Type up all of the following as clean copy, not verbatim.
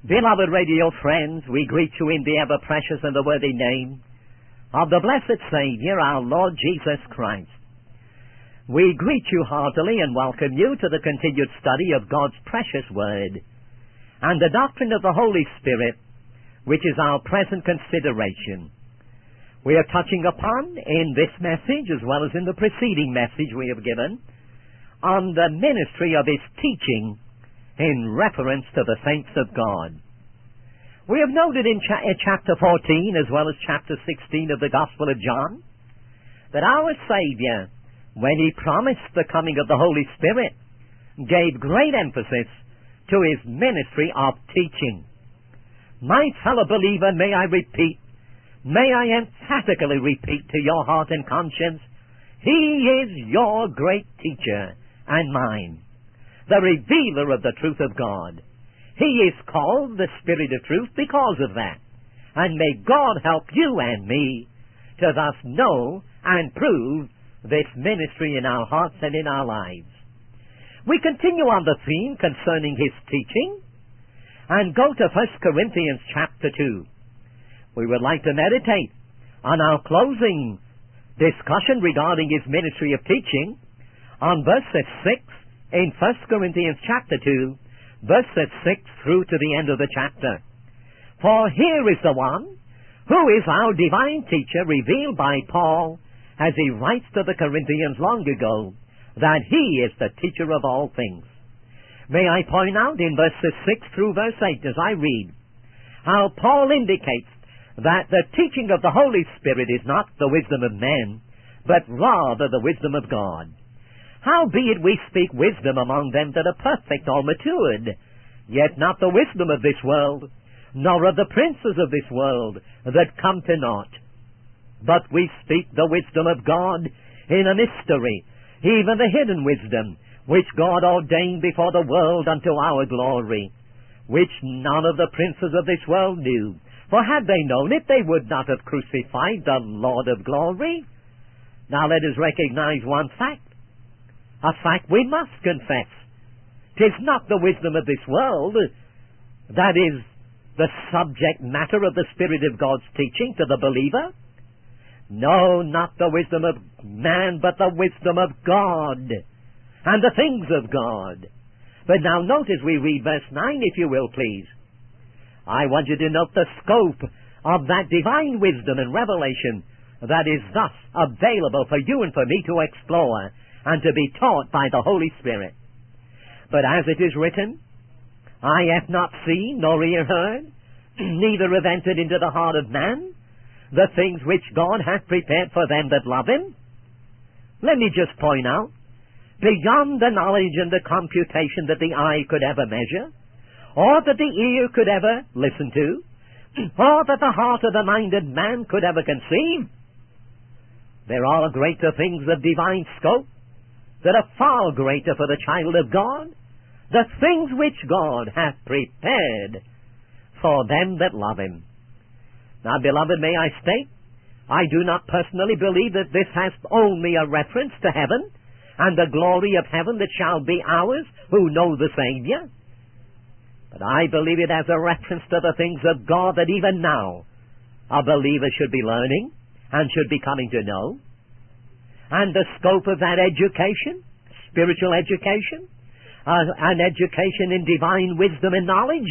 Beloved radio friends, we greet you in the ever-precious and the worthy name of the blessed Savior, our Lord Jesus Christ. We greet you heartily and welcome you to the continued study of God's precious Word and the doctrine of the Holy Spirit, which is our present consideration. We are touching upon, in this message as well as in the preceding message we have given, on the ministry of His teaching in reference to the saints of God. We have noted in chapter 14 as well as chapter 16 of the Gospel of John that our Savior, when He promised the coming of the Holy Spirit, gave great emphasis to His ministry of teaching. My fellow believer, may I I emphatically repeat to your heart and conscience, He is your great teacher and mine, the revealer of the truth of God. He is called the Spirit of Truth because of that. And may God help you and me to thus know and prove this ministry in our hearts and in our lives. We continue on the theme concerning His teaching and go to 1 Corinthians chapter 2. We would like to meditate on our closing discussion regarding His ministry of teaching on verses 6 in 1 Corinthians chapter 2, verses 6 through to the end of the chapter. For here is the one who is our divine teacher, revealed by Paul as he writes to the Corinthians long ago, that He is the teacher of all things. May I point out in verses 6 through verse 8 as I read, how Paul indicates that the teaching of the Holy Spirit is not the wisdom of men, but rather the wisdom of God. Howbeit we speak wisdom among them that are perfect or matured, yet not the wisdom of this world, nor of the princes of this world that come to naught. But we speak the wisdom of God in a mystery, even the hidden wisdom, which God ordained before the world unto our glory, which none of the princes of this world knew. For had they known it, they would not have crucified the Lord of glory. Now let us recognize one fact. A fact we must confess. 'Tis not the wisdom of this world that is the subject matter of the Spirit of God's teaching to the believer. No, not the wisdom of man, but the wisdom of God and the things of God. But now note as we read verse 9, if you will, please. I want you to note the scope of that divine wisdom and revelation that is thus available for you and for me to explore and to be taught by the Holy Spirit. But as it is written, eye hath not seen, nor ear heard, neither have entered into the heart of man, the things which God hath prepared for them that love Him. Let me just point out, beyond the knowledge and the computation that the eye could ever measure, or that the ear could ever listen to, or that the heart of the minded man could ever conceive, there are greater things of divine scope that are far greater for the child of God, the things which God hath prepared for them that love Him. Now, beloved, may I state, I do not personally believe that this has only a reference to heaven and the glory of heaven that shall be ours who know the Savior. But I believe it has a reference to the things of God that even now a believer should be learning and should be coming to know. And the scope of that education, spiritual education, an education in divine wisdom and knowledge,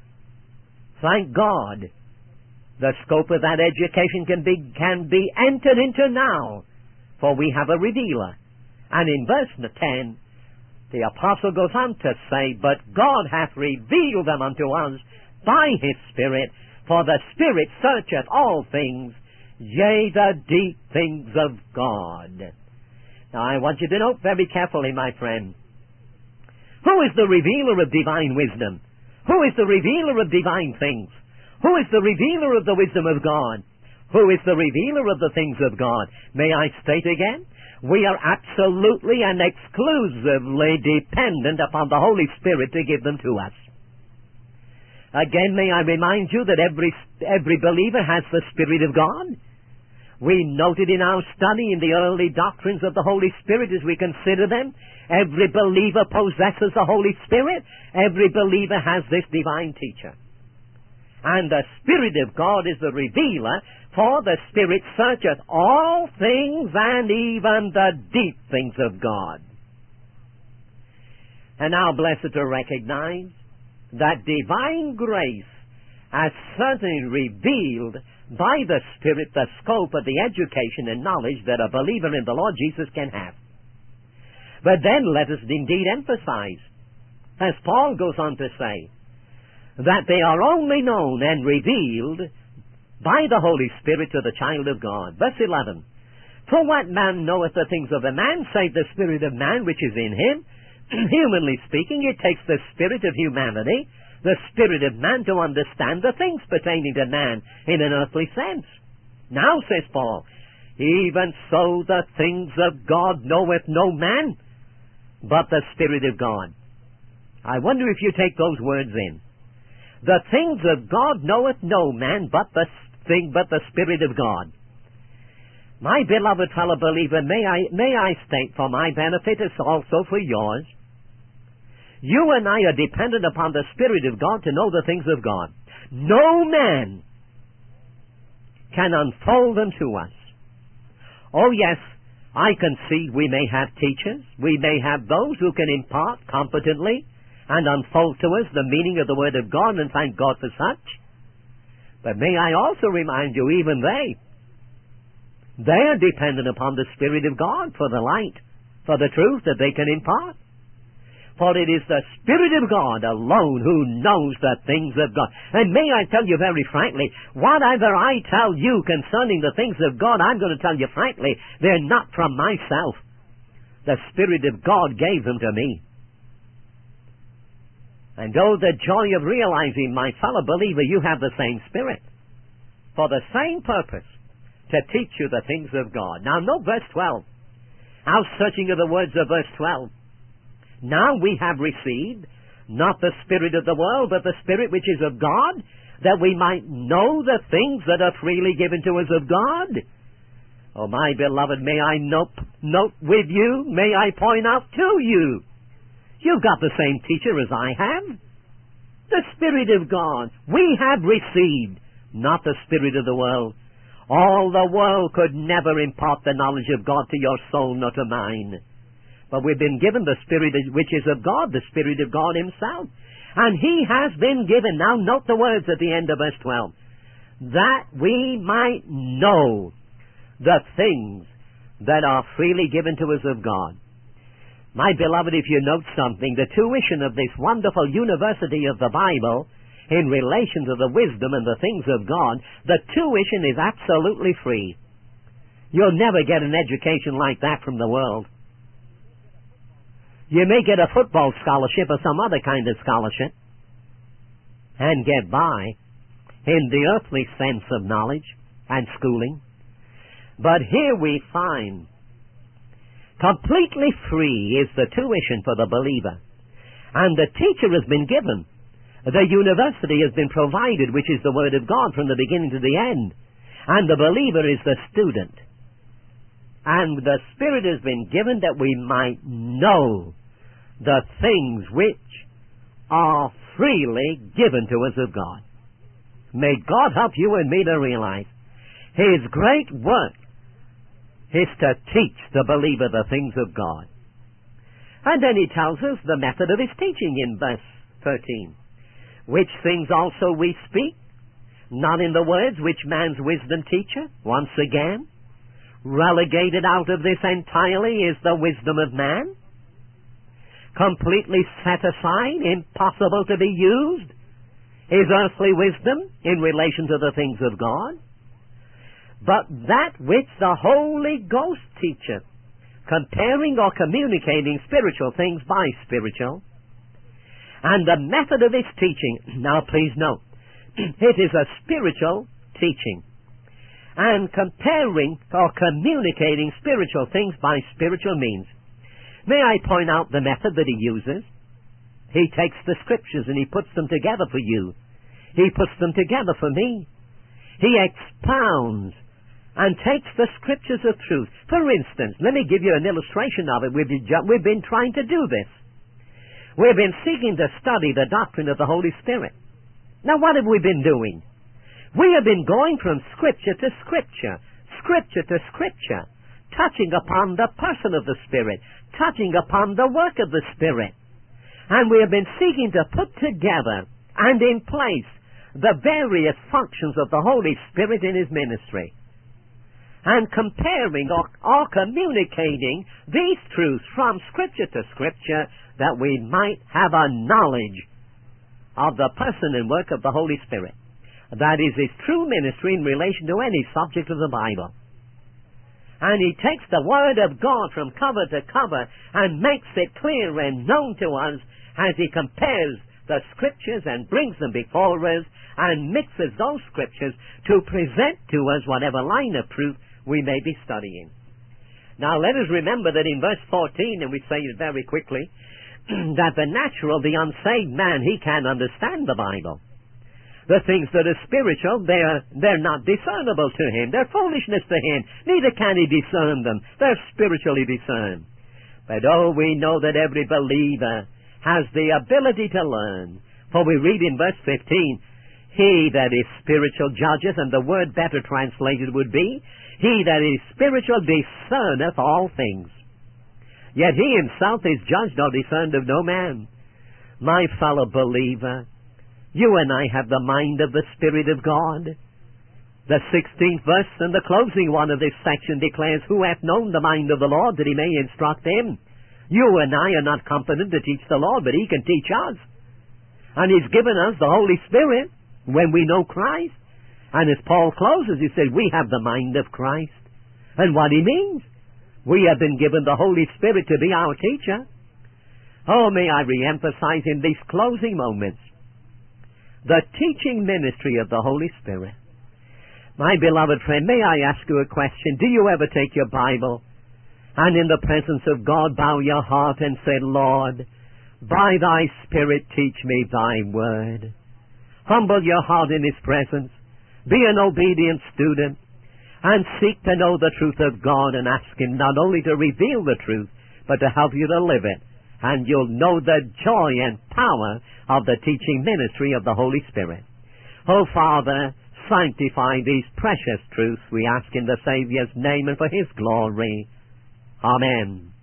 thank God, the scope of that education can be entered into now, for we have a revealer. And in verse 10, the apostle goes on to say, but God hath revealed them unto us by His Spirit, for the Spirit searcheth all things, yea, the deep things of God. Now I want you to note very carefully, my friend, who is the revealer of divine wisdom? Who is the revealer of divine things? Who is the revealer of the wisdom of God? Who is the revealer of the things of God? May I state again? We are absolutely and exclusively dependent upon the Holy Spirit to give them to us. Again, may I remind you that every believer has the Spirit of God. We noted in our study in the early doctrines of the Holy Spirit as we consider them, every believer possesses the Holy Spirit. Every believer has this divine teacher. And the Spirit of God is the revealer, for the Spirit searcheth all things and even the deep things of God. And now, blessed to recognize that divine grace has certainly revealed by the Spirit the scope of the education and knowledge that a believer in the Lord Jesus can have. But then let us indeed emphasize, as Paul goes on to say, that they are only known and revealed by the Holy Spirit to the child of God. Verse 11, for what man knoweth the things of a man, save the spirit of man which is in him? Humanly speaking, it takes the spirit of humanity, the spirit of man, to understand the things pertaining to man in an earthly sense. Now, says Paul, even so the things of God knoweth no man, but the Spirit of God. I wonder if you take those words in. The things of God knoweth no man, but the Spirit of God. My beloved fellow believer, may I state for my benefit as also for yours, you and I are dependent upon the Spirit of God to know the things of God. No man can unfold them to us. Oh yes, I concede we may have teachers, we may have those who can impart competently and unfold to us the meaning of the Word of God, and thank God for such. But may I also remind you, even they are dependent upon the Spirit of God for the light, for the truth that they can impart. For it is the Spirit of God alone who knows the things of God. And may I tell you very frankly, whatever I tell you concerning the things of God, I'm going to tell you frankly, they're not from myself. The Spirit of God gave them to me. And oh, the joy of realizing, my fellow believer, you have the same Spirit, for the same purpose, to teach you the things of God. Now note verse 12. How searching are the words of verse 12. Now we have received not the spirit of the world, but the Spirit which is of God, that we might know the things that are freely given to us of God. Oh, my beloved, may I note with you, may I point out to you, you've got the same teacher as I have. The Spirit of God. We have received not the spirit of the world. All the world could never impart the knowledge of God to your soul, nor to mine. But we've been given the Spirit which is of God, the Spirit of God Himself. And He has been given, now note the words at the end of verse 12, that we might know the things that are freely given to us of God. My beloved, if you note something, the tuition of this wonderful university of the Bible in relation to the wisdom and the things of God, the tuition is absolutely free. You'll never get an education like that from the world. You may get a football scholarship or some other kind of scholarship and get by in the earthly sense of knowledge and schooling. But here we find completely free is the tuition for the believer. And the teacher has been given. The university has been provided, which is the Word of God from the beginning to the end. And the believer is the student. And the Spirit has been given that we might know the things which are freely given to us of God. May God help you and me to realize His great work is to teach the believer the things of God. And then He tells us the method of His teaching in verse 13. Which things also we speak, not in the words which man's wisdom teacheth. Once again, relegated out of this entirely is the wisdom of man. Completely set aside, impossible to be used, is earthly wisdom in relation to the things of God. But that which the Holy Ghost teacheth, comparing or communicating spiritual things by spiritual, and the method of His teaching, now please note, it is a spiritual teaching. And comparing or communicating spiritual things by spiritual means. May I point out the method that He uses? He takes the Scriptures and He puts them together for you. He puts them together for me. He expounds and takes the Scriptures of truth. For instance, let me give you an illustration of it. We've been trying to do this. We've been seeking to study the doctrine of the Holy Spirit. Now what have we been doing? We have been going from Scripture to Scripture, Scripture to Scripture, touching upon the person of the Spirit, touching upon the work of the Spirit. And we have been seeking to put together and in place the various functions of the Holy Spirit in His ministry, and comparing or communicating these truths from Scripture to Scripture, that we might have a knowledge of the person and work of the Holy Spirit. That is His true ministry in relation to any subject of the Bible. And He takes the Word of God from cover to cover and makes it clear and known to us as He compares the Scriptures and brings them before us and mixes those Scriptures to present to us whatever line of truth we may be studying. Now let us remember that in verse 14, and we say it very quickly, that the natural, the unsaved man, he can understand the Bible. The things that are spiritual, they're not discernible to him. They're foolishness to him. Neither can he discern them. They're spiritually discerned. But we know that every believer has the ability to learn. For we read in verse 15, he that is spiritual judges, and the word better translated would be, he that is spiritual discerneth all things. Yet he himself is judged or discerned of no man. My fellow believer, you and I have the mind of the Spirit of God. The 16th verse and the closing one of this section declares, who hath known the mind of the Lord, that he may instruct him. You and I are not competent to teach the Lord, but He can teach us. And He's given us the Holy Spirit when we know Christ. And as Paul closes, he said, we have the mind of Christ. And what he means, we have been given the Holy Spirit to be our teacher. Oh, may I re-emphasize in these closing moments the teaching ministry of the Holy Spirit. My beloved friend, may I ask you a question? Do you ever take your Bible and in the presence of God bow your heart and say, Lord, by Thy Spirit teach me Thy word? Humble your heart in His presence. Be an obedient student and seek to know the truth of God, and ask Him not only to reveal the truth, but to help you to live it. And you'll know the joy and power of the teaching ministry of the Holy Spirit. Oh, Father, sanctify these precious truths, we ask in the Savior's name and for His glory. Amen.